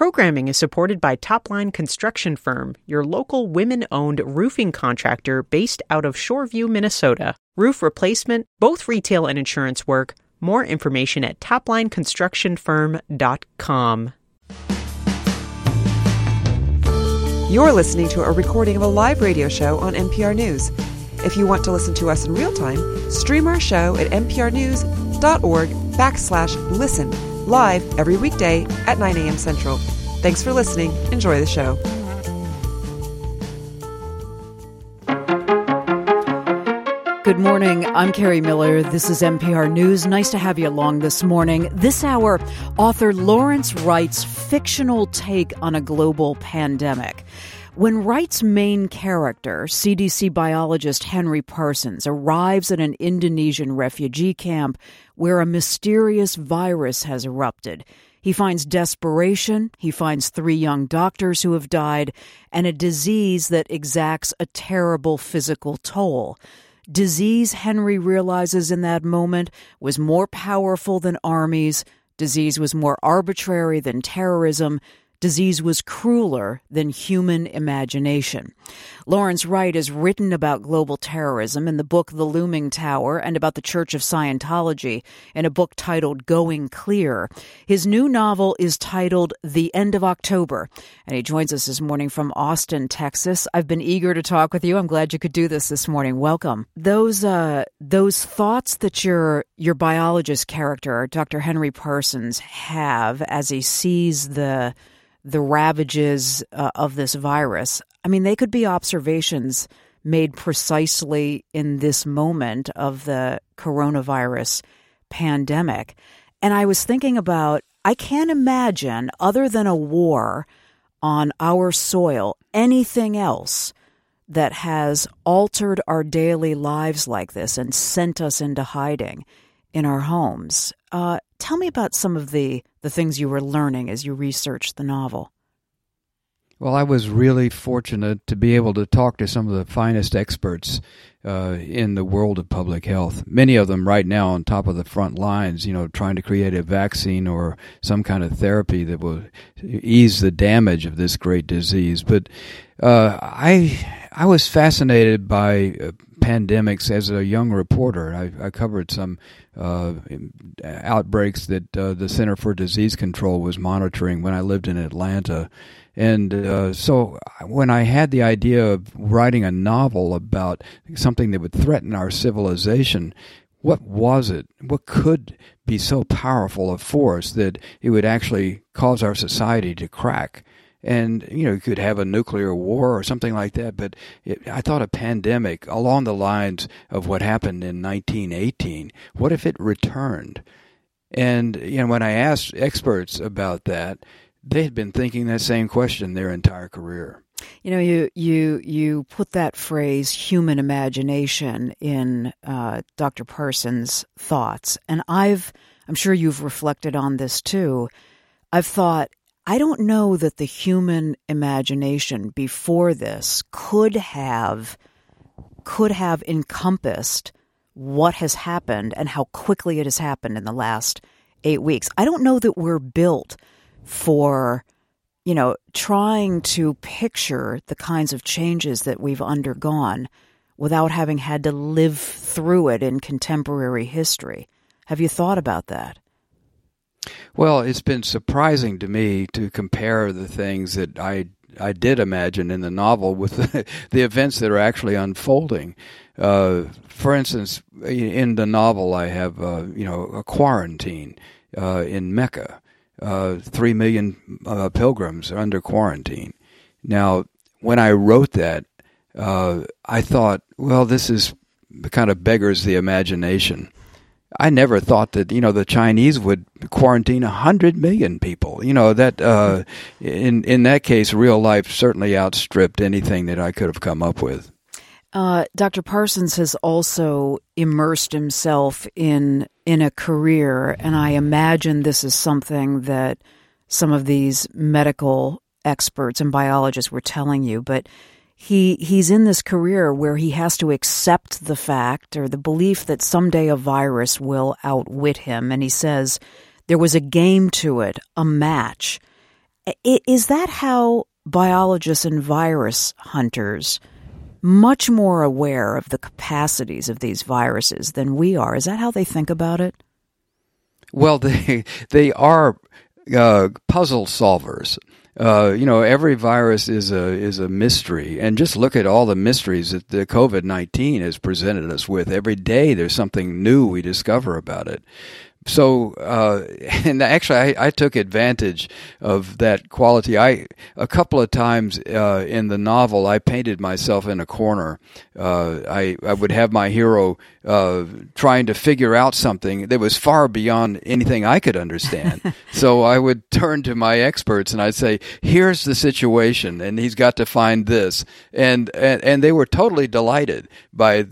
Programming is supported by Topline Construction Firm, your local women-owned roofing contractor based out of Shoreview, Minnesota. Roof replacement, both retail and insurance work. More information at toplineconstructionfirm.com. You're listening to a recording of a live radio show on NPR News. If you want to listen to us in real time, stream our show at nprnews.org/listen, live every weekday at 9 a.m. Central. Thanks for listening. Enjoy the show. Good morning. I'm Carrie Miller. This is NPR News. Nice to have you along this morning. This hour, author Lawrence Wright's fictional take on a global pandemic. When Wright's main character, CDC biologist Henry Parsons, arrives at an Indonesian refugee camp where a mysterious virus has erupted, he finds desperation, he finds 3 young doctors who have died, and a disease that exacts a terrible physical toll. Disease, Henry realizes in that moment, was more powerful than armies. Disease was more arbitrary than terrorism. Disease was crueler than human imagination. Lawrence Wright has written about global terrorism in the book The Looming Tower and about the Church of Scientology in a book titled Going Clear. His new novel is titled The End of October, and he joins us this morning from Austin, Texas. I've been eager to talk with you. I'm glad you could do this morning. Welcome. Those thoughts that your biologist character, Dr. Henry Parsons, have as he sees the ravages of this virus, I mean, they could be observations made precisely in this moment of the coronavirus pandemic. And I was thinking about, I can't imagine, other than a war on our soil, anything else that has altered our daily lives like this and sent us into hiding in our homes. Tell me about some of the things you were learning as you researched the novel. Well, I was really fortunate to be able to talk to some of the finest experts in the world of public health. Many of them right now on top of the front lines, trying to create a vaccine or some kind of therapy that will ease the damage of this great disease. But I was fascinated by pandemics as a young reporter. I covered some outbreaks that the Center for Disease Control was monitoring when I lived in Atlanta. And so when I had the idea of writing a novel about something that would threaten our civilization, what was it? What could be so powerful a force that it would actually cause our society to crack? And, you could have a nuclear war or something like that, but I thought a pandemic along the lines of what happened in 1918, what if it returned? And, when I asked experts about that, they had been thinking that same question their entire career. You put that phrase, human imagination, in Dr. Parsons' thoughts, and I'm sure you've reflected on this too. I've thought, I don't know that the human imagination before this could have encompassed what has happened and how quickly it has happened in the last 8 weeks. I don't know that we're built for, trying to picture the kinds of changes that we've undergone without having had to live through it in contemporary history. Have you thought about that? Well, it's been surprising to me to compare the things that I did imagine in the novel with the events that are actually unfolding. For instance, in the novel, I have a quarantine in Mecca. 3 million pilgrims are under quarantine. Now, when I wrote that, I thought, well, this is kind of beggars the imagination. I never thought that, the Chinese would quarantine 100 million people. That in that case, real life certainly outstripped anything that I could have come up with. Dr. Parsons has also immersed himself in a career, and I imagine this is something that some of these medical experts and biologists were telling you, but he's in this career where he has to accept the fact or the belief that someday a virus will outwit him. And he says there was a game to it, a match. Is that how biologists and virus hunters, much more aware of the capacities of these viruses than we are, is that how they think about it? Well, they are puzzle solvers. Every virus is a mystery, and just look at all the mysteries that the COVID-19 has presented us with. Every day, there's something new we discover about it. So, and actually, I took advantage of that quality. A couple of times in the novel, I painted myself in a corner. I would have my hero trying to figure out something that was far beyond anything I could understand. So I would turn to my experts and I'd say, "Here's the situation, and he's got to find this." And they were totally delighted by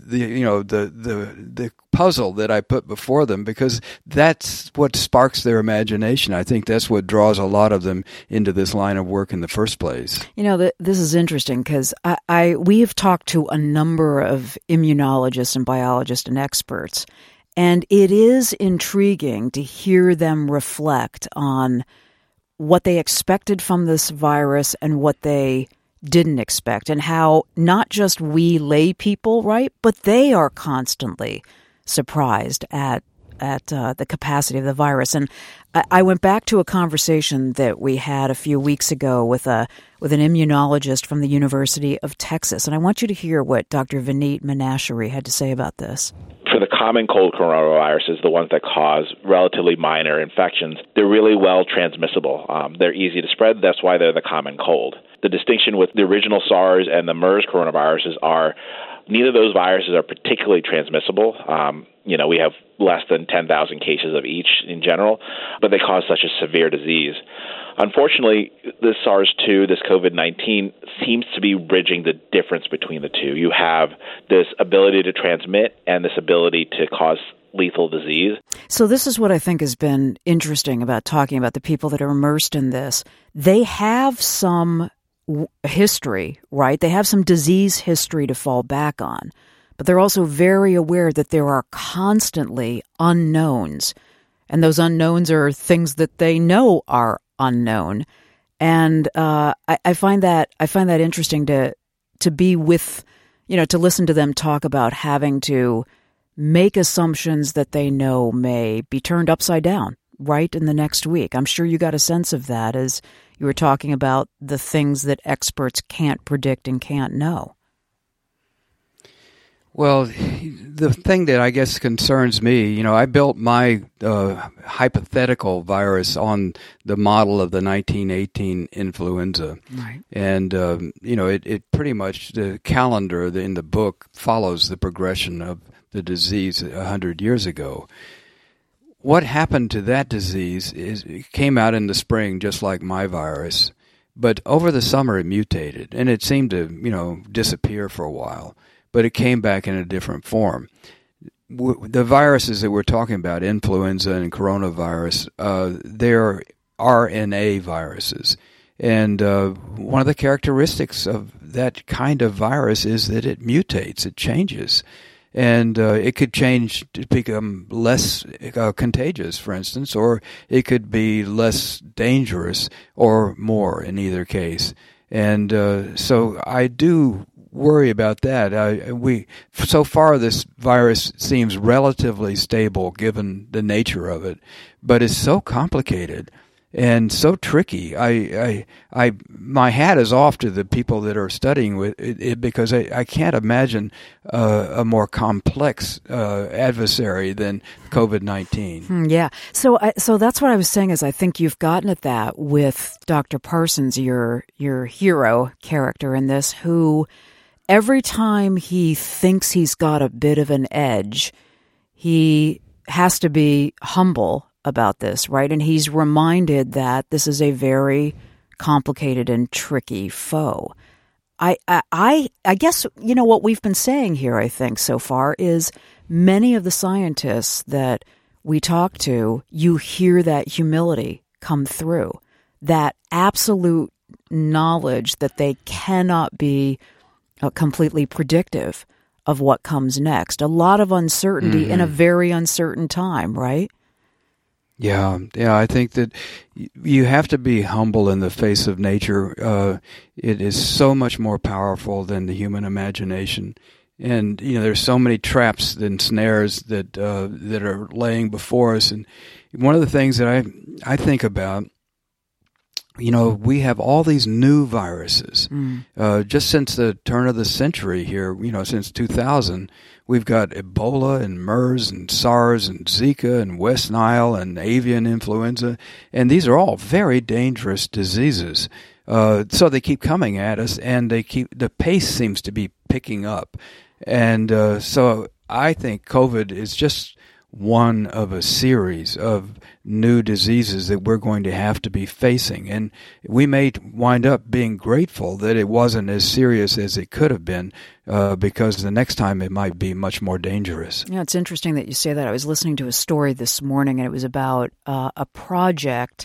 the puzzle that I put before them, because that's what sparks their imagination. I think that's what draws a lot of them into this line of work in the first place. This is interesting because we have talked to a number of immunologists and biologists and experts, and it is intriguing to hear them reflect on what they expected from this virus and what they didn't expect, and how not just we lay people, right, but they are constantly surprised at the capacity of the virus. And I went back to a conversation that we had a few weeks ago with an immunologist from the University of Texas, and I want you to hear what Dr. Vineet Menachery had to say about this. For the common cold coronaviruses, the ones that cause relatively minor infections, they're really well transmissible. They're easy to spread. That's why they're the common cold. The distinction with the original SARS and the MERS coronaviruses are neither of those viruses are particularly transmissible. We have less than 10,000 cases of each in general, but they cause such a severe disease. Unfortunately, this SARS-2, this COVID-19, seems to be bridging the difference between the two. You have this ability to transmit and this ability to cause lethal disease. So this is what I think has been interesting about talking about the people that are immersed in this. They have some history, right? They have some disease history to fall back on, but they're also very aware that there are constantly unknowns, and those unknowns are things that they know are unknown. And I find that interesting to be with, to listen to them talk about having to make assumptions that they know may be turned upside down right in the next week. I'm sure you got a sense of that as you were talking about the things that experts can't predict and can't know. Well, the thing that I guess concerns me, I built my hypothetical virus on the model of the 1918 influenza. Right. And, it pretty much, the calendar in the book follows the progression of the disease 100 years ago. What happened to that disease is it came out in the spring just like my virus, but over the summer it mutated, and it seemed to, disappear for a while, but it came back in a different form. The viruses that we're talking about, influenza and coronavirus, they're RNA viruses. And one of the characteristics of that kind of virus is that it mutates, it changes. And it could change to become less contagious, for instance, or it could be less dangerous or more in either case. And so I do worry about that. So far, this virus seems relatively stable given the nature of it, but it's so complicated and so tricky. My hat is off to the people that are studying with it because I can't imagine a more complex adversary than COVID-19. Yeah. So that's what I was saying is I think you've gotten at that with Dr. Parsons, your hero character in this, who every time he thinks he's got a bit of an edge, he has to be humble about this, right? And he's reminded that this is a very complicated and tricky foe. I guess, what we've been saying here, I think, so far is many of the scientists that we talk to, you hear that humility come through, that absolute knowledge that they cannot be completely predictive of what comes next. A lot of uncertainty in a very uncertain time, right? Yeah, I think that you have to be humble in the face of nature. It is so much more powerful than the human imagination. And, there's so many traps and snares that are laying before us. And one of the things that I think about, we have all these new viruses. Just since the turn of the century here, since 2000, we've got Ebola and MERS and SARS and Zika and West Nile and avian influenza. And these are all very dangerous diseases. So they keep coming at us, and the pace seems to be picking up. And so I think COVID is just one of a series of new diseases that we're going to have to be facing. And we may wind up being grateful that it wasn't as serious as it could have been, because the next time it might be much more dangerous. Yeah, it's interesting that you say that. I was listening to a story this morning, and it was about a project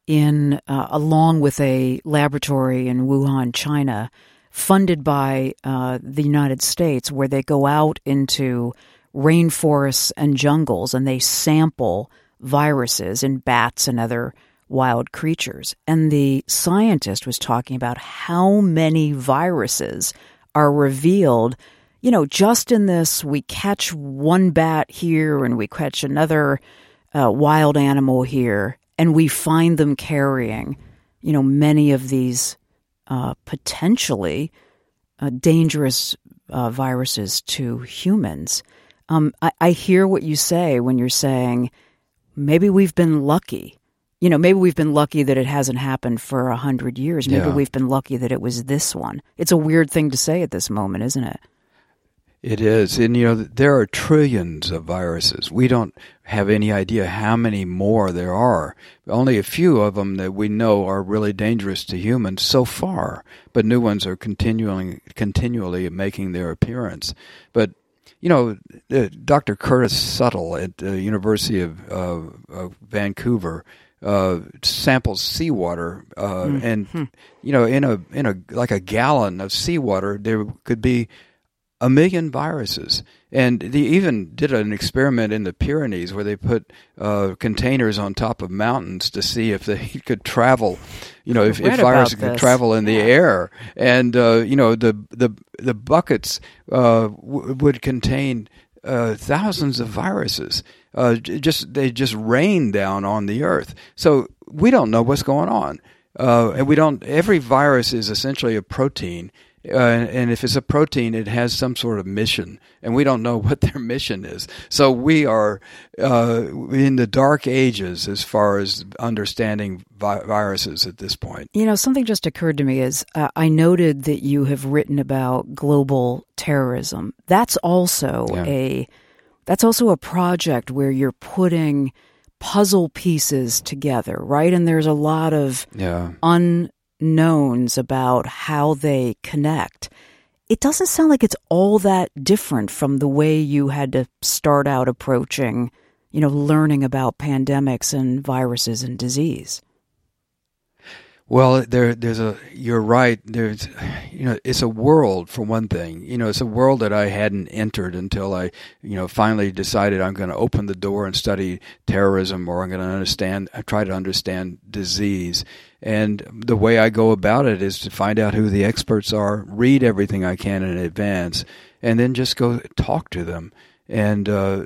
along with a laboratory in Wuhan, China, funded by the United States, where they go out into rainforests and jungles and they sample viruses in bats and other wild creatures. And the scientist was talking about how many viruses are revealed, just in this, we catch one bat here and we catch another wild animal here, and we find them carrying, many of these potentially dangerous viruses to humans. I hear what you say when you're saying maybe we've been lucky. Maybe we've been lucky that it hasn't happened for 100 years. Maybe we've been lucky that it was this one. It's a weird thing to say at this moment, isn't it? It is. And, there are trillions of viruses. We don't have any idea how many more there are. Only a few of them that we know are really dangerous to humans so far. But new ones are continually making their appearance. But Dr. Curtis Suttle at the University of Vancouver samples seawater, and in a like a gallon of seawater there could be 1 million viruses. And they even did an experiment in the Pyrenees where they put containers on top of mountains to see if they could travel, if viruses could travel in the air. And, the buckets would contain thousands of viruses. They just rain down on the earth. So we don't know what's going on. And every virus is essentially a protein. And if it's a protein, it has some sort of mission, and we don't know what their mission is. So we are in the dark ages as far as understanding viruses at this point. Something just occurred to me is I noted that you have written about global terrorism. That's also a project where you're putting puzzle pieces together, right? And there's a lot of unknowns about how they connect. It doesn't sound like it's all that different from the way you had to start out approaching, learning about pandemics and viruses and disease. Well, you're right. It's a world, for one thing. It's a world that I hadn't entered until I, finally decided I'm going to open the door and study terrorism, or I'm going to try to understand disease. And the way I go about it is to find out who the experts are, read everything I can in advance, and then just go talk to them. And,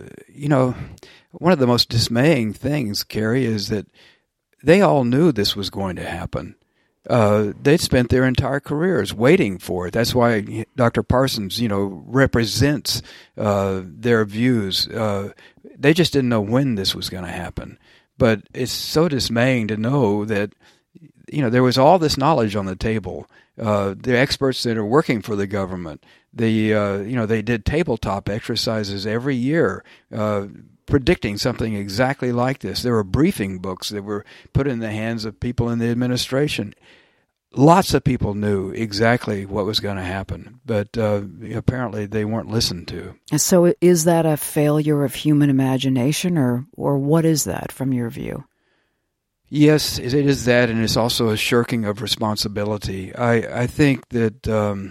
one of the most dismaying things, Carrie, is that they all knew this was going to happen. They'd spent their entire careers waiting for it. That's why Dr. Parsons, represents their views. They just didn't know when this was going to happen. But it's so dismaying to know that, there was all this knowledge on the table. The experts that are working for the government, they did tabletop exercises every year, predicting something exactly like this. There were briefing books that were put in the hands of people in the administration. Lots of people knew exactly what was going to happen, but apparently they weren't listened to. So is that a failure of human imagination, or what is that from your view? Yes, it is that, and it's also a shirking of responsibility. I think that,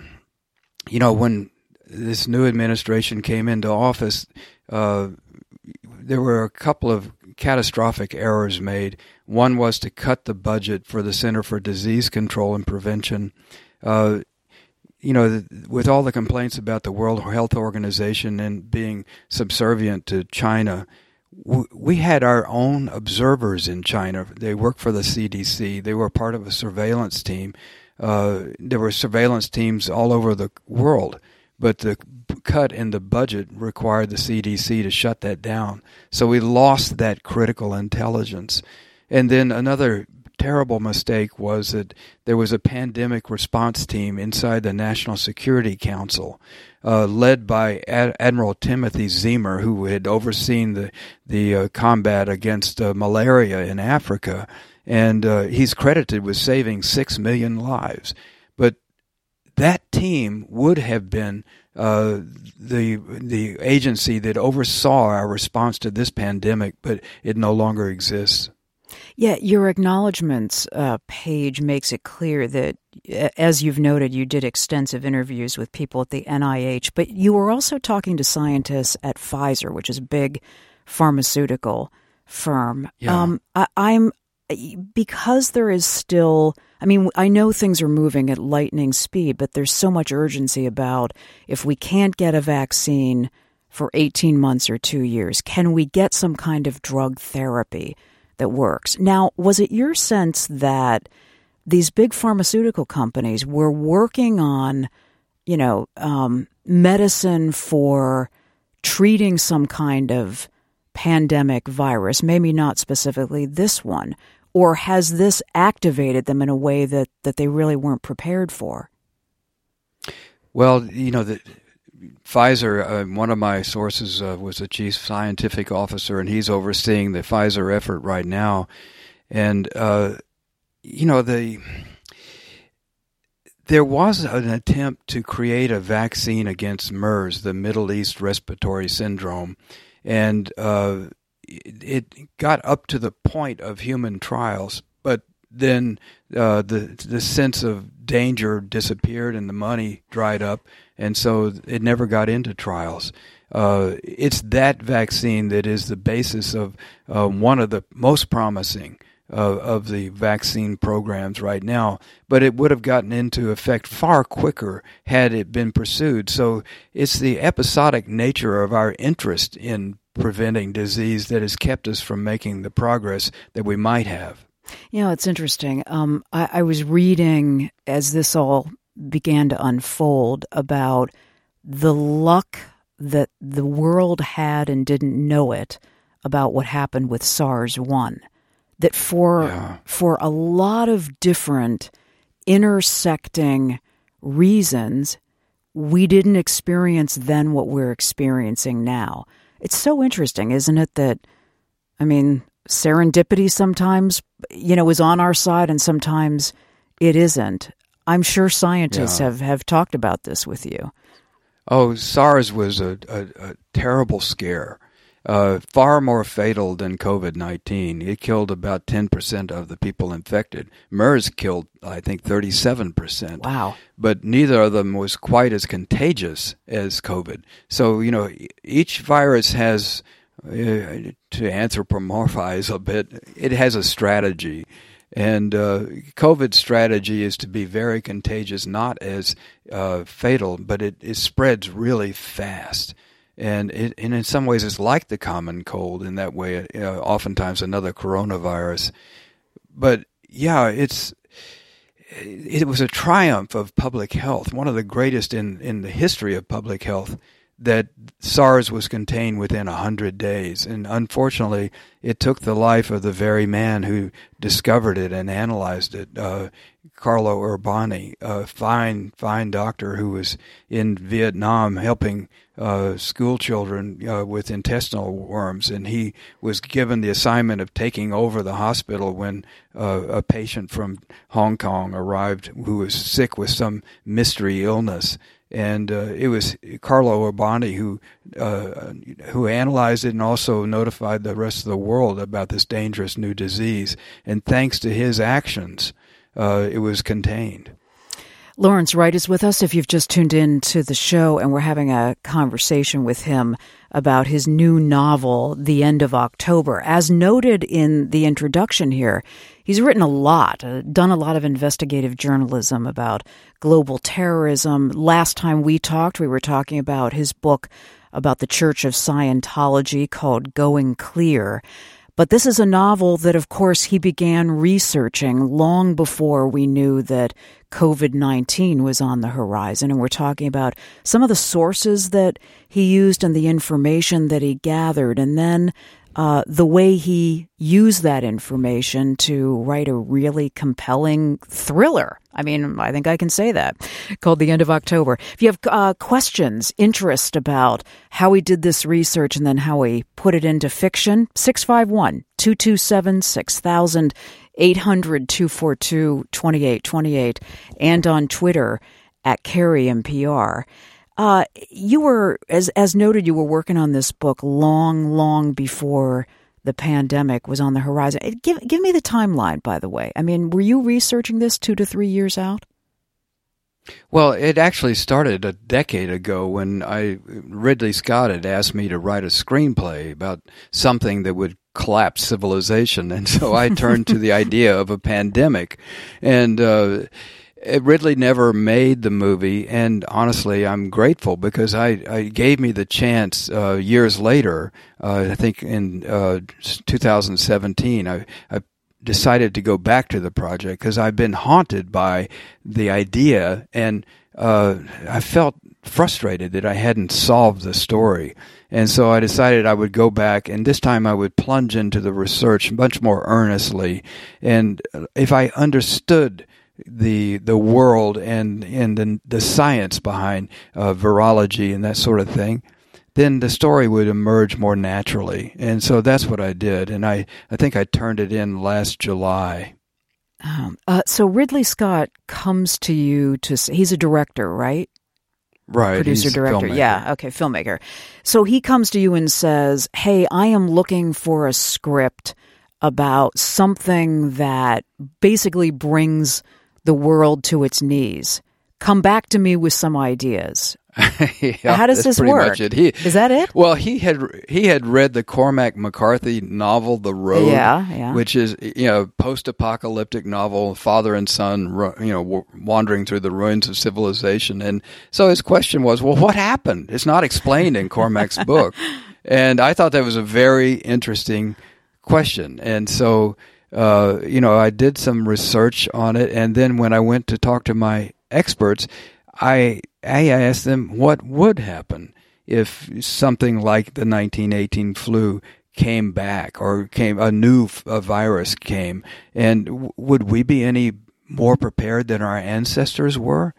when this new administration came into office, there were a couple of catastrophic errors made. One was to cut the budget for the Center for Disease Control and Prevention. With all the complaints about the World Health Organization and being subservient to China, we had our own observers in China. They worked for the CDC. They were part of a surveillance team. There were surveillance teams all over the world, but the cut in the budget required the CDC to shut that down. So we lost that critical intelligence. And then another terrible mistake was that there was a pandemic response team inside the National Security Council, led by Admiral Timothy Ziemer, who had overseen the combat against malaria in Africa, and he's credited with saving 6 million lives. But that team would have been the agency that oversaw our response to this pandemic, but it no longer exists. Yeah, your acknowledgments page makes it clear that, as you've noted, you did extensive interviews with people at the NIH, but you were also talking to scientists at Pfizer, which is a big pharmaceutical firm. Yeah. Because there is still, I know things are moving at lightning speed, but there's so much urgency about if we can't get a vaccine for 18 months or 2 years, can we get some kind of drug therapy that works? Now, was it your sense that these big pharmaceutical companies were working on, medicine for treating some kind of pandemic virus, maybe not specifically this one, or has this activated them in a way that they really weren't prepared for? Well, Pfizer, one of my sources was the chief scientific officer, and he's overseeing the Pfizer effort right now. And, there was an attempt to create a vaccine against MERS, the Middle East Respiratory Syndrome, and it got up to the point of human trials, but then the sense of danger disappeared and the money dried up, and so it never got into trials. It's that vaccine that is the basis of one of the most promising of the vaccine programs right now, but it would have gotten into effect far quicker had it been pursued. So it's the episodic nature of our interest in preventing disease that has kept us from making the progress that we might have. It's interesting. I was reading as this all began to unfold about the luck that the world had and didn't know it about what happened with SARS-1. That for a lot of different intersecting reasons, we didn't experience then what we're experiencing now. It's so interesting, isn't it, that, serendipity sometimes, is on our side and sometimes it isn't. I'm sure scientists have talked about this with you. Oh, SARS was a terrible scare. Far more fatal than COVID-19. It killed about 10% of the people infected. MERS killed, I think, 37%. Wow. But neither of them was quite as contagious as COVID. So, each virus has, to anthropomorphize a bit, it has a strategy. And COVID's strategy is to be very contagious, not as fatal, but it spreads really fast. And in some ways, it's like the common cold in that way, oftentimes another coronavirus. But, it was a triumph of public health, one of the greatest in the history of public health, that SARS was contained within 100 days. And unfortunately, it took the life of the very man who discovered it and analyzed it, Carlo Urbani, a fine doctor who was in Vietnam helping school children with intestinal worms, and he was given the assignment of taking over the hospital when a patient from Hong Kong arrived who was sick with some mystery illness. And it was Carlo Urbani who analyzed it and also notified the rest of the world about this dangerous new disease. And thanks to his actions, it was contained. Lawrence Wright is with us if you've just tuned in to the show, and we're having a conversation with him about his new novel, The End of October. As noted in the introduction here, he's written a lot, done a lot of investigative journalism about global terrorism. Last time we talked, we were talking about his book about the Church of Scientology called Going Clear. But this is a novel that, of course, he began researching long before we knew that COVID-19 was on the horizon. And we're talking about some of the sources that he used and the information that he gathered, and then the way he used that information to write a really compelling thriller. I mean, I think I can say that, called The End of October. If you have questions, interest about how he did this research and then how he put it into fiction, 651-227-6000, 800-242-2828, and on Twitter @CarrieMPR. You were, as noted, you were working on this book long before the pandemic was on the horizon. Give me the timeline, by the way. I mean, were you researching this 2 to 3 years out? Well, it actually started a decade ago when Ridley Scott had asked me to write a screenplay about something that would collapse civilization, and so I turned to the idea of a pandemic, and Ridley never made the movie, and honestly, I'm grateful because I gave me the chance years later. I think in 2017, I decided to go back to the project because I've been haunted by the idea, and I felt frustrated that I hadn't solved the story. And so I decided I would go back, and this time I would plunge into the research much more earnestly. And if I understood the world and the science behind virology and that sort of thing, then the story would emerge more naturally. And so that's what I did. And I think I turned it in last July. So Ridley Scott comes to you he's a director, right? Right. Producer, director. Filmmaker. Yeah. Okay. Filmmaker. So he comes to you and says, hey, I am looking for a script about something that basically brings the world to its knees. Come back to me with some ideas. Yeah, how does this work? Is that it? Well, he had read the Cormac McCarthy novel, The Road, which is post-apocalyptic novel, father and son, wandering through the ruins of civilization. And so his question was, well, what happened? It's not explained in Cormac's book. And I thought that was a very interesting question. And so, I did some research on it. And then when I went to talk to my experts, I asked them what would happen if something like the 1918 flu came back, or a new virus came, and would we be any more prepared than our ancestors were?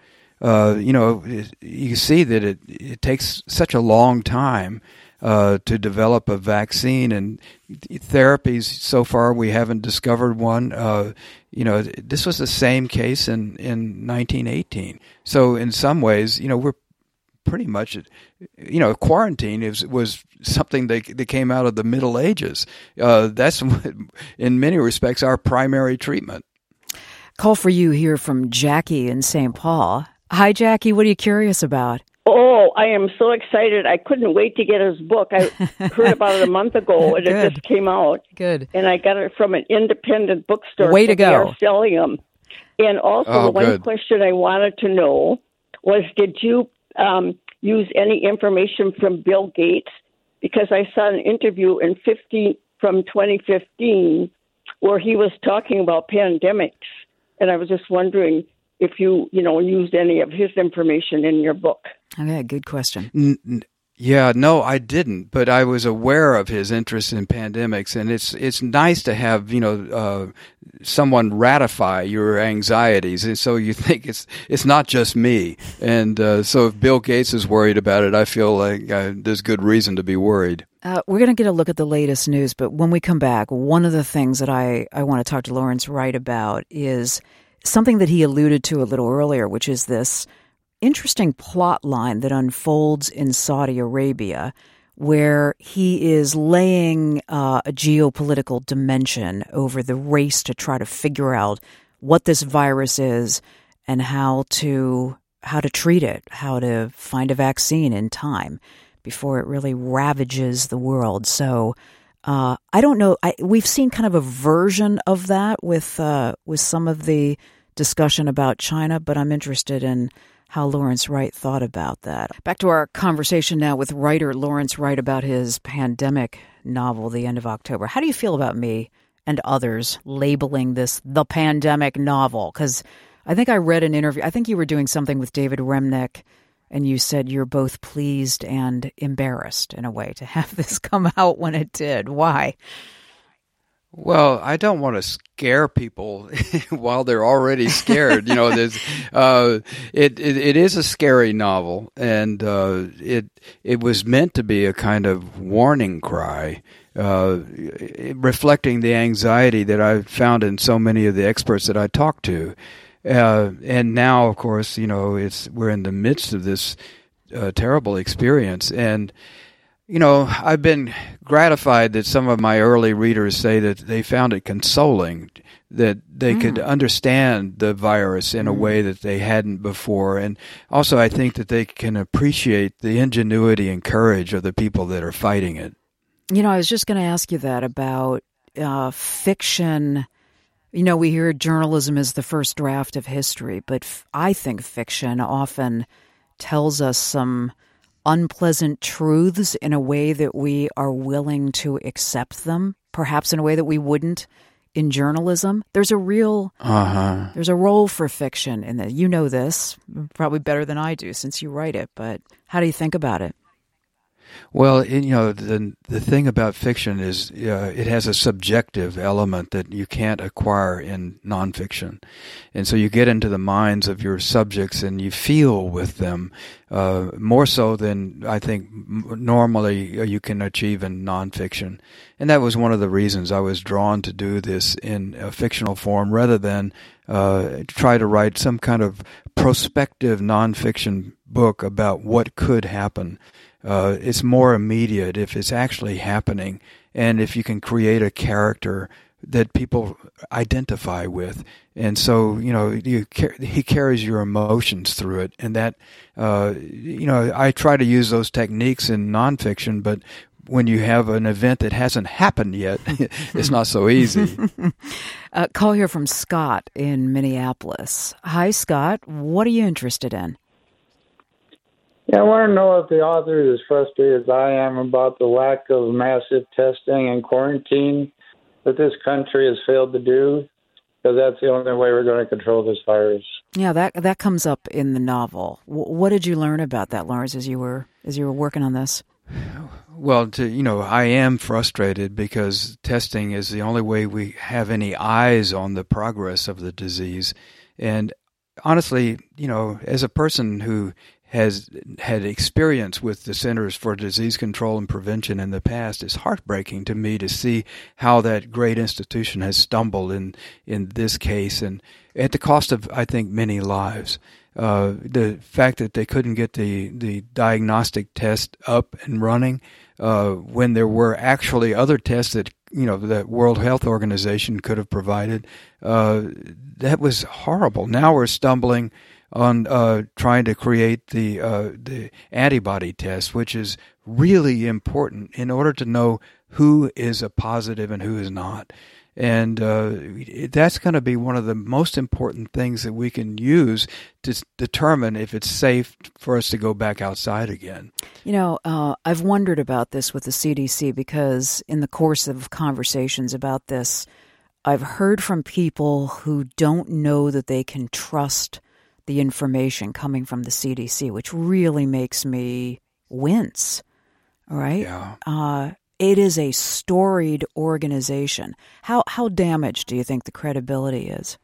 You see that it takes such a long time to develop a vaccine, and therapies. So far, we haven't discovered one. This was the same case in 1918. So in some ways, we're pretty much, quarantine was something that came out of the Middle Ages. That's, in many respects, our primary treatment. Call for you here from Jackie in St. Paul. Hi, Jackie. What are you curious about? Oh, I am so excited. I couldn't wait to get his book. I heard about it a month ago, and it just came out. Good. And I got it from an independent bookstore. Way to go. They are selling them. And also, one question I wanted to know was, did you use any information from Bill Gates? Because I saw an interview from 2015 where he was talking about pandemics. And I was just wondering if you used any of his information in your book. Okay, good question. Yeah, no, I didn't, but I was aware of his interest in pandemics, and it's nice to have someone ratify your anxieties, and so you think it's not just me. And so if Bill Gates is worried about it, I feel like there's good reason to be worried. We're going to get a look at the latest news, but when we come back, one of the things that I want to talk to Lawrence Wright about is something that he alluded to a little earlier, which is this interesting plot line that unfolds in Saudi Arabia, where he is laying a geopolitical dimension over the race to try to figure out what this virus is and how to treat it, how to find a vaccine in time before it really ravages the world. So I don't know. We've seen kind of a version of that with some of the discussion about China, but I'm interested in how Lawrence Wright thought about that. Back to our conversation now with writer Lawrence Wright about his pandemic novel, The End of October. How do you feel about me and others labeling this the pandemic novel? Because I think I read an interview. I think you were doing something with David Remnick, and you said you're both pleased and embarrassed in a way to have this come out when it did. Why? Well, I don't want to scare people while they're already scared. There's it is a scary novel, and it was meant to be a kind of warning cry, reflecting the anxiety that I found in so many of the experts that I talked to. And now, of course, we're in the midst of this terrible experience, and I've been gratified that some of my early readers say that they found it consoling that they could understand the virus in a way that they hadn't before. And also, I think that they can appreciate the ingenuity and courage of the people that are fighting it. I was just going to ask you that about fiction. We hear journalism is the first draft of history, but I think fiction often tells us some unpleasant truths in a way that we are willing to accept them, perhaps in a way that we wouldn't in journalism. There's a real, there's a role for fiction in that. You know this probably better than I do since you write it, but how do you think about it? Well, the thing about fiction is it has a subjective element that you can't acquire in nonfiction. And so you get into the minds of your subjects and you feel with them more so than I think normally you can achieve in nonfiction. And that was one of the reasons I was drawn to do this in a fictional form rather than try to write some kind of prospective nonfiction book about what could happen. It's more immediate if it's actually happening, and if you can create a character that people identify with. And so, he carries your emotions through it. And that, I try to use those techniques in nonfiction, but when you have an event that hasn't happened yet, it's not so easy. Call here from Scott in Minneapolis. Hi, Scott. What are you interested in? Yeah, I want to know if the author is as frustrated as I am about the lack of massive testing and quarantine that this country has failed to do, because that's the only way we're going to control this virus. Yeah, that comes up in the novel. What did you learn about that, Lawrence, as you were working on this? Well, I am frustrated because testing is the only way we have any eyes on the progress of the disease. And honestly, as a person who has had experience with the Centers for Disease Control and Prevention in the past, it's heartbreaking to me to see how that great institution has stumbled in this case, and at the cost of, I think, many lives. The fact that they couldn't get the diagnostic test up and running when there were actually other tests that the World Health Organization could have provided, that was horrible. Now we're stumbling on trying to create the antibody test, which is really important in order to know who is a positive and who is not. And that's going to be one of the most important things that we can use to determine if it's safe for us to go back outside again. I've wondered about this with the CDC because in the course of conversations about this, I've heard from people who don't know that they can trust the information coming from the CDC, which really makes me wince. All right? Yeah. It is a storied organization. How damaged do you think the credibility is?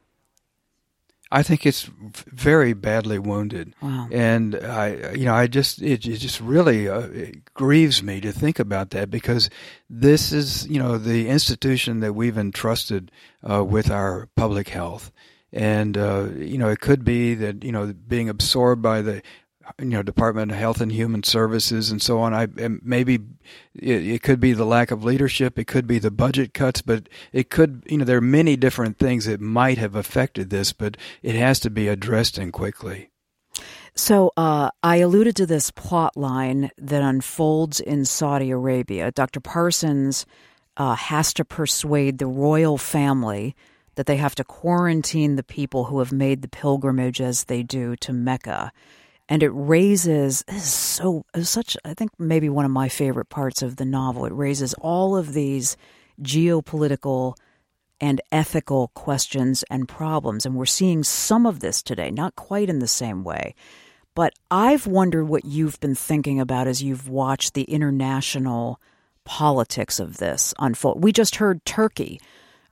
I think it's very badly wounded. Wow. And it just really it grieves me to think about that, because this is, the institution that we've entrusted with our public health. And, it could be that, being absorbed by the Department of Health and Human Services and so on. Maybe it could be the lack of leadership. It could be the budget cuts, but it could, there are many different things that might have affected this, but it has to be addressed and quickly. So I alluded to this plot line that unfolds in Saudi Arabia. Dr. Parsons has to persuade the royal family that they have to quarantine the people who have made the pilgrimage as they do to Mecca. And it raises, I think maybe one of my favorite parts of the novel, it raises all of these geopolitical and ethical questions and problems. And we're seeing some of this today, not quite in the same way. But I've wondered what you've been thinking about as you've watched the international politics of this unfold. We just heard Turkey,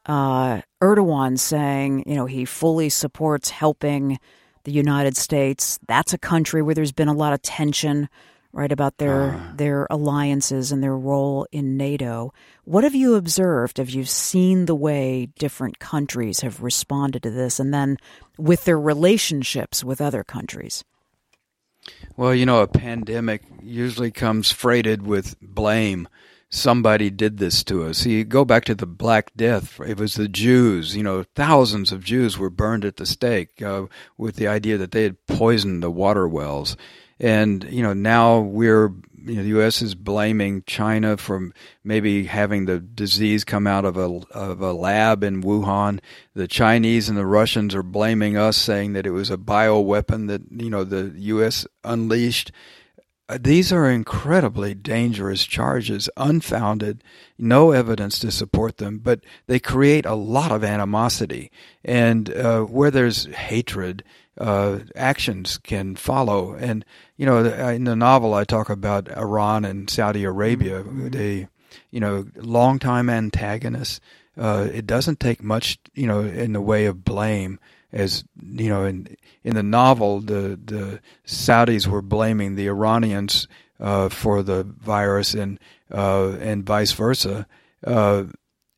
Erdogan saying, he fully supports helping the United States. That's a country where there's been a lot of tension, right, about their alliances and their role in NATO. What have you observed? Have you seen the way different countries have responded to this, and then with their relationships with other countries? Well, a pandemic usually comes freighted with blame. Somebody did this to us. You go back to the Black Death. It was the Jews. Thousands of Jews were burned at the stake with the idea that they had poisoned the water wells. And, now the U.S. is blaming China for maybe having the disease come out of a lab in Wuhan. The Chinese and the Russians are blaming us, saying that it was a bioweapon that, the U.S. unleashed. These are incredibly dangerous charges, unfounded, no evidence to support them, but they create a lot of animosity. And where there's hatred, actions can follow. And, in the novel I talk about Iran and Saudi Arabia, they, longtime antagonists. It doesn't take much, in the way of blame. As in the novel, the Saudis were blaming the Iranians for the virus, and vice versa. And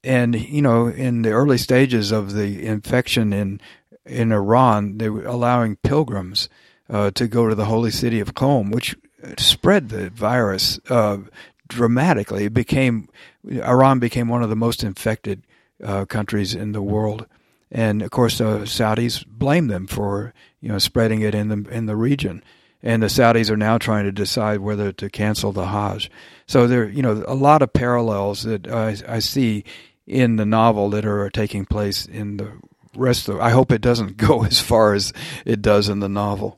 in the early stages of the infection in Iran, they were allowing pilgrims to go to the holy city of Qom, which spread the virus dramatically. Iran became one of the most infected countries in the world. And of course, Saudis blame them for spreading it in the region, and the Saudis are now trying to decide whether to cancel the Hajj. So there, a lot of parallels that I see in the novel that are taking place in the rest of. I hope it doesn't go as far as it does in the novel.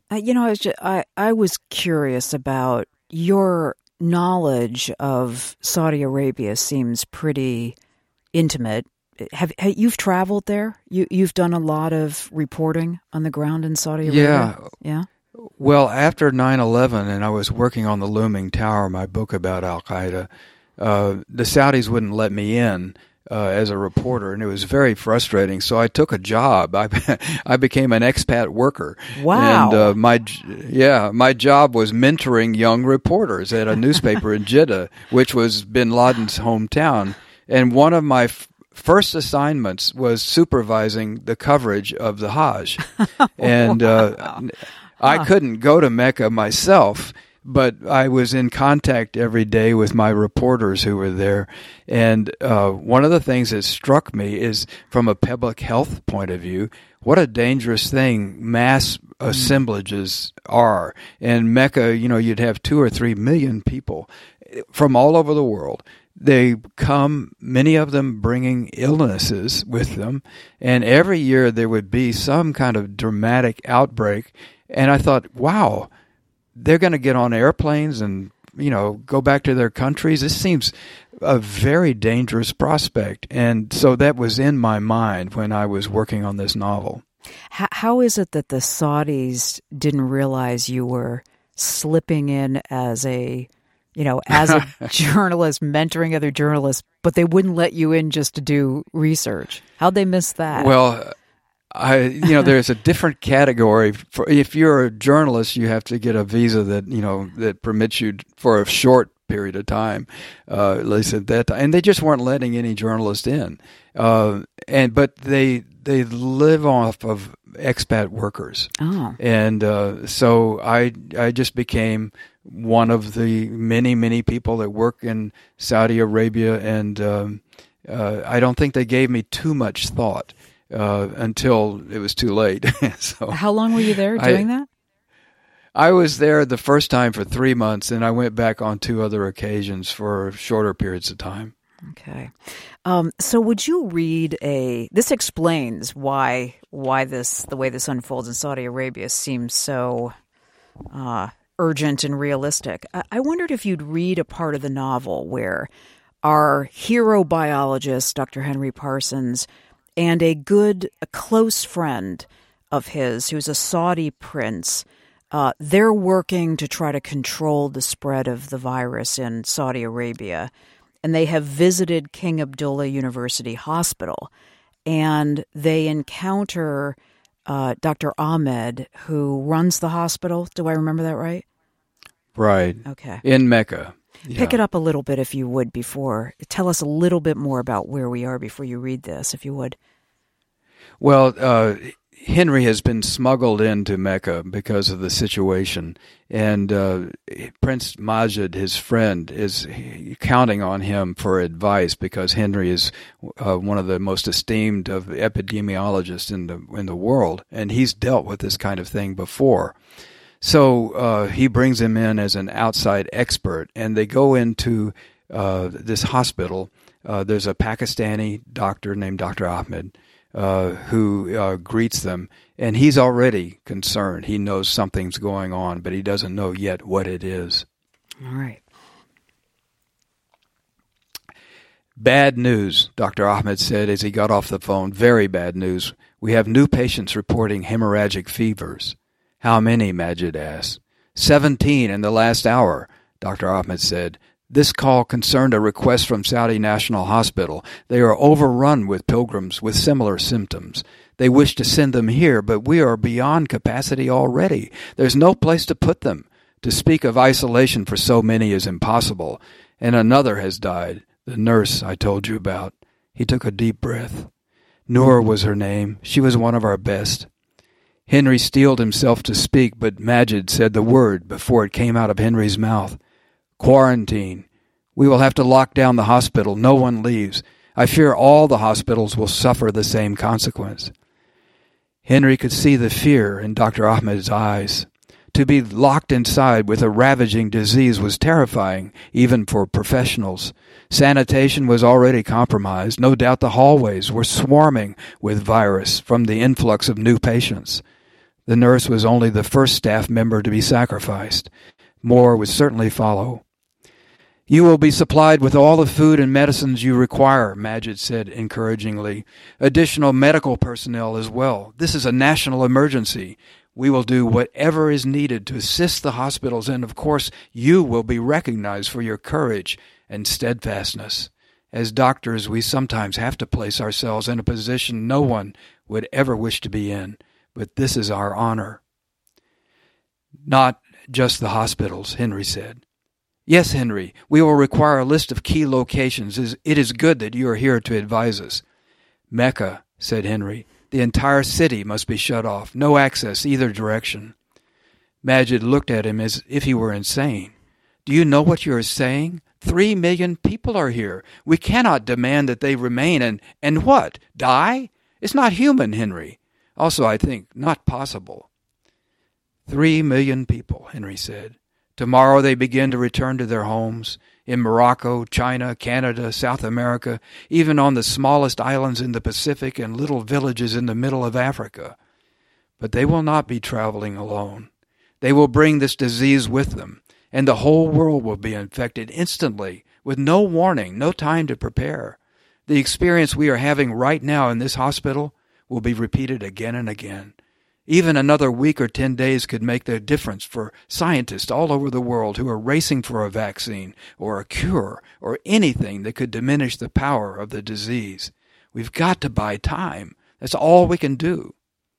I was curious about your knowledge of Saudi Arabia. Seems pretty intimate. You've traveled there? You've done a lot of reporting on the ground in Saudi Arabia? Yeah. Well, after 9/11, and I was working on The Looming Tower, my book about Al-Qaeda, the Saudis wouldn't let me in as a reporter, and it was very frustrating. So I took a job. I became an expat worker. Wow. And my job was mentoring young reporters at a newspaper in Jeddah, which was bin Laden's hometown. And one of my first assignments was supervising the coverage of the Hajj. And I couldn't go to Mecca myself, but I was in contact every day with my reporters who were there. And one of the things that struck me is, from a public health point of view, what a dangerous thing mass assemblages are. In Mecca, you'd have 2 or 3 million people from all over the world. They come, many of them bringing illnesses with them, and every year there would be some kind of dramatic outbreak. And I thought, wow, they're going to get on airplanes and, go back to their countries. This seems a very dangerous prospect. And so that was in my mind when I was working on this novel. How is it that the Saudis didn't realize you were slipping in as a journalist, mentoring other journalists, but they wouldn't let you in just to do research? How'd they miss that? Well, there's a different category. If you're a journalist, you have to get a visa that permits you for a short period of time, at least at that time. And they just weren't letting any journalist in. But they live off of expat workers. Oh. And so I just became one of the many people that work in Saudi Arabia, and I don't think they gave me too much thought until it was too late. So how long were you there doing that? I was there the first time for 3 months, and I went back on 2 other occasions for shorter periods of time. Okay. So would you read this explains why the way this unfolds in Saudi Arabia seems so urgent and realistic. I wondered if you'd read a part of the novel where our hero biologist, Dr. Henry Parsons, and a close friend of his, who's a Saudi prince, they're working to try to control the spread of the virus in Saudi Arabia. And they have visited King Abdullah University Hospital. And they encounter Dr. Ahmed, who runs the hospital. Do I remember that right? Right. Okay. In Mecca. Yeah. Pick it up a little bit, if you would, tell us a little bit more about where we are before you read this, if you would. Well, Henry has been smuggled into Mecca because of the situation, and Prince Majid, his friend, is counting on him for advice because Henry is one of the most esteemed of epidemiologists in the world, and he's dealt with this kind of thing before. So he brings him in as an outside expert, and they go into this hospital. There's a Pakistani doctor named Dr. Ahmed, who greets them, and he's already concerned. He knows something's going on, but he doesn't know yet what it is. All right. Bad news, Dr. Ahmed said as he got off the phone. Very bad news. We have new patients reporting hemorrhagic fevers. How many? Majid asked. 17 in the last hour, Dr. Ahmed said. This call concerned a request from Saudi National Hospital. They are overrun with pilgrims with similar symptoms. They wish to send them here, but we are beyond capacity already. There's no place to put them. To speak of isolation for so many is impossible. And another has died, the nurse I told you about. He took a deep breath. Noor was her name. She was one of our best. Henry steeled himself to speak, but Majid said the word before it came out of Henry's mouth. Quarantine. We will have to lock down the hospital. No one leaves. I fear all the hospitals will suffer the same consequence. Henry could see the fear in Dr. Ahmed's eyes. To be locked inside with a ravaging disease was terrifying, even for professionals. Sanitation was already compromised. No doubt the hallways were swarming with virus from the influx of new patients. The nurse was only the first staff member to be sacrificed. More would certainly follow. You will be supplied with all the food and medicines you require, Majid said encouragingly. Additional medical personnel as well. This is a national emergency. We will do whatever is needed to assist the hospitals, and of course you will be recognized for your courage and steadfastness. As doctors, we sometimes have to place ourselves in a position no one would ever wish to be in, but this is our honor. Not just the hospitals, Henry said. Yes, Henry, we will require a list of key locations. It is good that you are here to advise us. Mecca, said Henry. The entire city must be shut off. No access either direction. Majid looked at him as if he were insane. Do you know what you are saying? 3 million people are here. We cannot demand that they remain and what? Die? It's not human, Henry. Also, I think, not possible. 3 million people, Henry said. Tomorrow they begin to return to their homes in Morocco, China, Canada, South America, even on the smallest islands in the Pacific and little villages in the middle of Africa. But they will not be traveling alone. They will bring this disease with them, and the whole world will be infected instantly, with no warning, no time to prepare. The experience we are having right now in this hospital will be repeated again and again. Even another week or 10 days could make the difference for scientists all over the world who are racing for a vaccine or a cure or anything that could diminish the power of the disease. We've got to buy time. That's all we can do.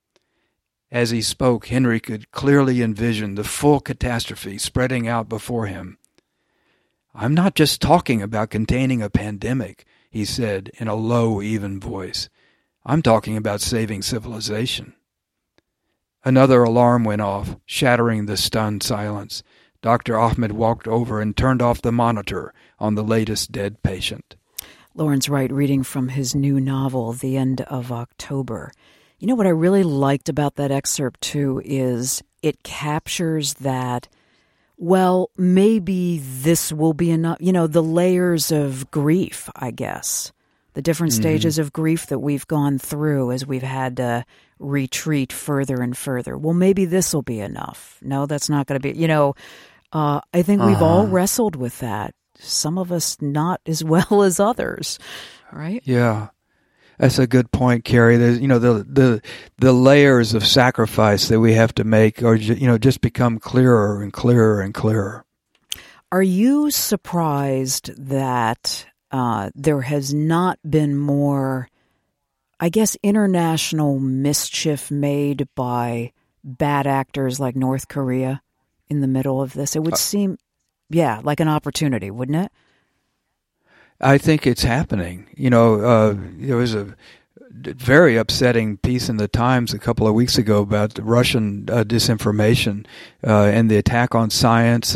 As he spoke, Henry could clearly envision the full catastrophe spreading out before him. I'm not just talking about containing a pandemic, he said in a low, even voice. I'm talking about saving civilization. Another alarm went off, shattering the stunned silence. Dr. Ahmed walked over and turned off the monitor on the latest dead patient. Lawrence Wright reading from his new novel, The End of October. You know what I really liked about that excerpt, too, is it captures that, well, maybe this will be enough, the layers of grief, I guess. The different stages of grief that we've gone through as we've had to retreat further and further. Well, maybe this will be enough. No, that's not going to be, I think we've all wrestled with that. Some of us not as well as others, right? Yeah. That's a good point, Carrie. There's, the layers of sacrifice that we have to make or, just become clearer and clearer and clearer. Are you surprised that there has not been more, I guess, international mischief made by bad actors like North Korea in the middle of this? It would seem, like an opportunity, wouldn't it? I think it's happening. There was a very upsetting piece in the Times a couple of weeks ago about the Russian disinformation and the attack on science.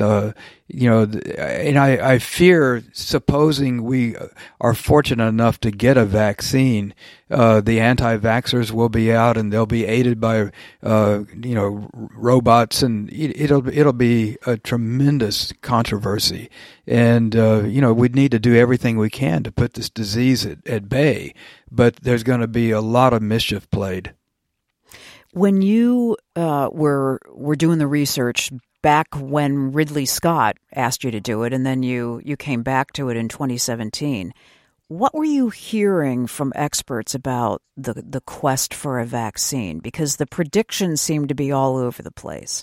And I fear, supposing we are fortunate enough to get a vaccine, the anti-vaxxers will be out and they'll be aided by, robots, and it'll be a tremendous controversy. And, we'd need to do everything we can to put this disease at bay, but there's going to be a lot of mischief played. When you were doing the research back when Ridley Scott asked you to do it, and then you came back to it in 2017, what were you hearing from experts about the quest for a vaccine? Because the predictions seem to be all over the place.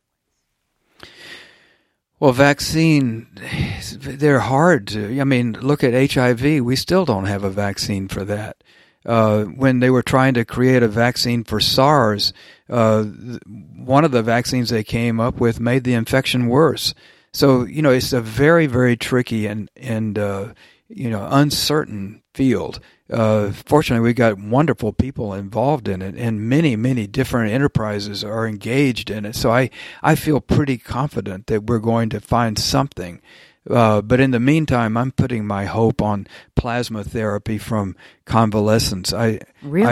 Well, they're hard to. Look at HIV. We still don't have a vaccine for that. When they were trying to create a vaccine for SARS, one of the vaccines they came up with made the infection worse. So, it's a very, very tricky and uncertain field. Fortunately, we got wonderful people involved in it, and many, many different enterprises are engaged in it. So I feel pretty confident that we're going to find something. But in the meantime, I'm putting my hope on plasma therapy from convalescents. I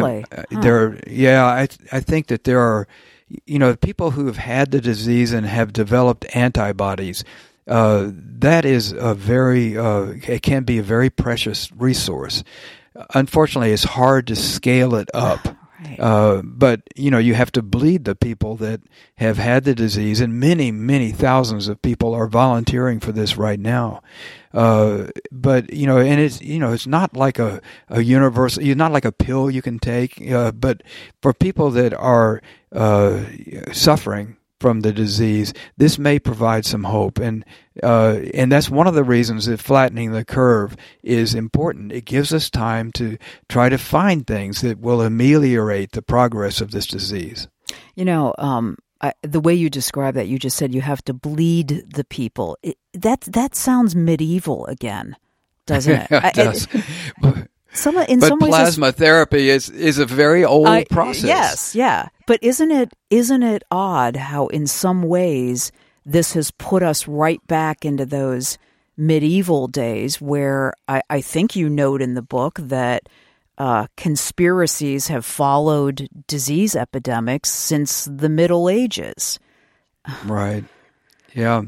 think that there are, people who have had the disease and have developed antibodies. That is it can be a very precious resource. Unfortunately, it's hard to scale it up. Right. But, you have to bleed the people that have had the disease, and many, many thousands of people are volunteering for this right now. But, and it's not like a universal, not like a pill you can take, but for people that are suffering from the disease, this may provide some hope, and that's one of the reasons that flattening the curve is important. It gives us time to try to find things that will ameliorate the progress of this disease. The way you describe that, you just said you have to bleed the people. That sounds medieval again, doesn't it? It does. Some ways, plasma therapy is a very old process. Yes, yeah. But isn't it odd how in some ways this has put us right back into those medieval days where I think you note in the book that conspiracies have followed disease epidemics since the Middle Ages. Right. Yeah.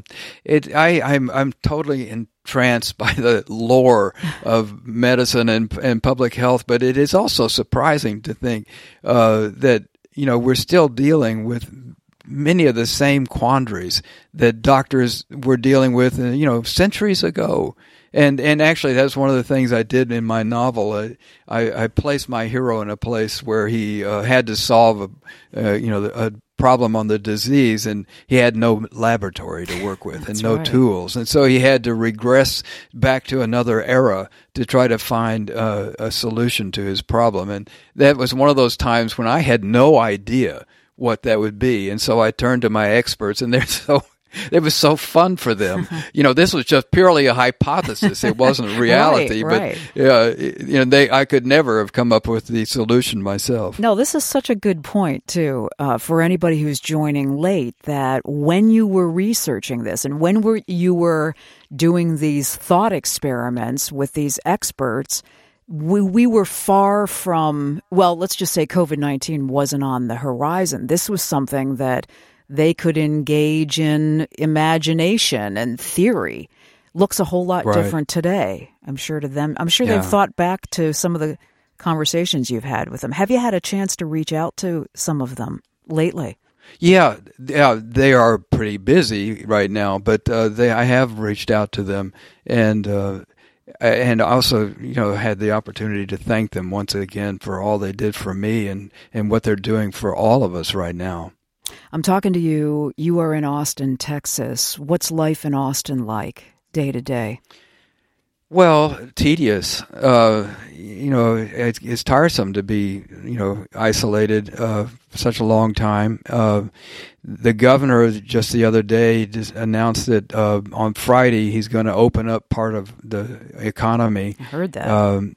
I'm totally entranced by the lore of medicine and public health, but it is also surprising to think that we're still dealing with many of the same quandaries that doctors were dealing with, centuries ago. And actually, that's one of the things I did in my novel. I placed my hero in a place where he had to solve a problem on the disease, and he had no laboratory to work with and no tools. And so he had to regress back to another era to try to find a solution to his problem. And that was one of those times when I had no idea what that would be. And so I turned to my experts, and they're It was so fun for them. This was just purely a hypothesis. It wasn't reality. Right. But I could never have come up with the solution myself. No, this is such a good point too for anybody who's joining late. That when you were researching this and when you were doing these thought experiments with these experts, we were far from. Well, let's just say COVID-19 wasn't on the horizon. This was something that they could engage in imagination and theory. Looks a whole lot different today, I'm sure, to them. I'm sure they've thought back to some of the conversations you've had with them. Have you had a chance to reach out to some of them lately? Yeah, they are pretty busy right now, but I have reached out to them and also, had the opportunity to thank them once again for all they did for me and what they're doing for all of us right now. I'm talking to you. You are in Austin, Texas. What's life in Austin like day to day? Well, tedious. It's tiresome to be, isolated such a long time. The governor just the other day just announced that on Friday he's going to open up part of the economy. I heard that.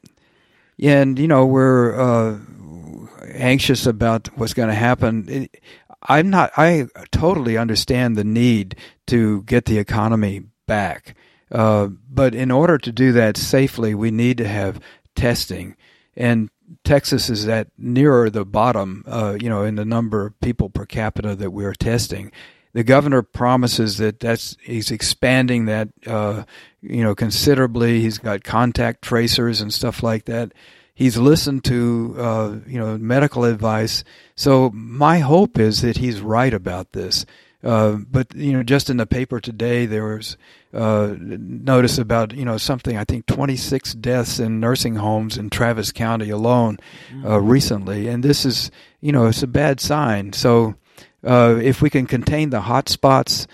We're anxious about what's going to happen. I totally understand the need to get the economy back. But in order to do that safely, we need to have testing. And Texas is at nearer the bottom, in the number of people per capita that we're testing. The governor promises that he's expanding that, considerably. He's got contact tracers and stuff like that. He's listened to, medical advice. So my hope is that he's right about this. But just in the paper today, there was notice about, something, I think 26 deaths in nursing homes in Travis County alone recently. And this is, it's a bad sign. So if we can contain the hot spots,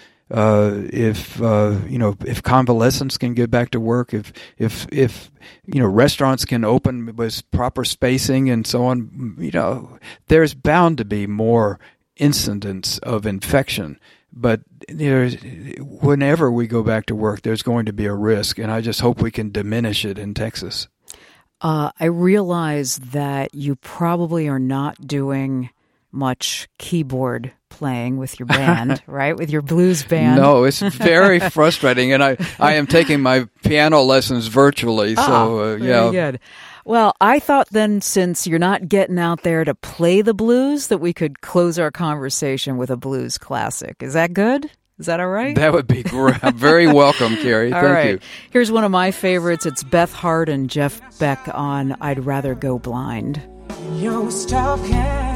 if convalescents can get back to work, if restaurants can open with proper spacing and so on, there's bound to be more incidents of infection. But whenever we go back to work, there's going to be a risk, and I just hope we can diminish it in Texas. I realize that you probably are not doing much keyboard playing with your band, right? With your blues band. No, it's very frustrating, and I am taking my piano lessons virtually. Very good. Well, I thought then, since you're not getting out there to play the blues, that we could close our conversation with a blues classic. Is that good? Is that all right? That would be great. Very welcome, Carrie. Thank you. Here's one of my favorites. It's Beth Hart and Jeff Beck on I'd Rather Go Blind. You was talking.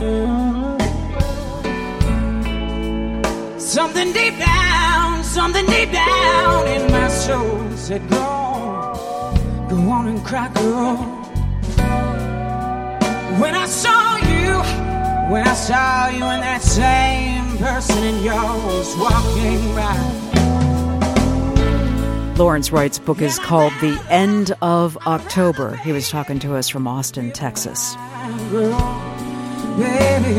Something deep down in my soul said, go on and cry, girl. When I saw you and that same person in yours walking by. Lawrence Wright's book is called The End of October. He was talking to us from Austin, Texas. Baby,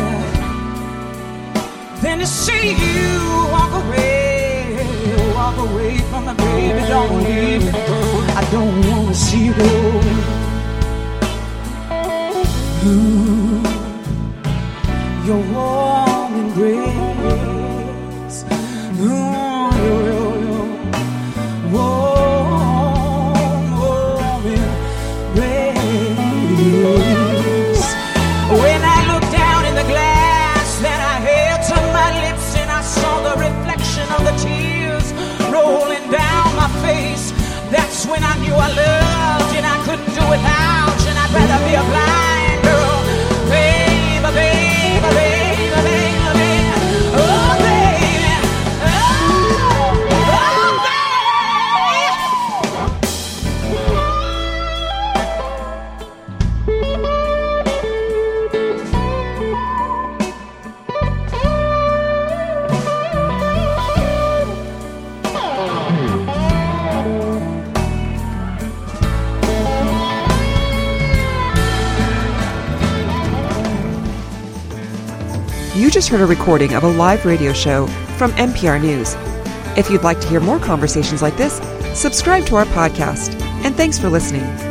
then to see you walk away from the baby, don't leave me. I don't want to see you go. Ooh, your warm embrace. Ooh, your warm embrace. When I looked down in the glass that I held to my lips, and I saw the reflection of the tears rolling down my face, that's when I knew I loved you and I couldn't do without you, and I'd rather be a blind girl. Baby, baby, baby, baby, baby. Oh, baby. You just heard a recording of a live radio show from NPR News. If you'd like to hear more conversations like this, subscribe to our podcast. And thanks for listening.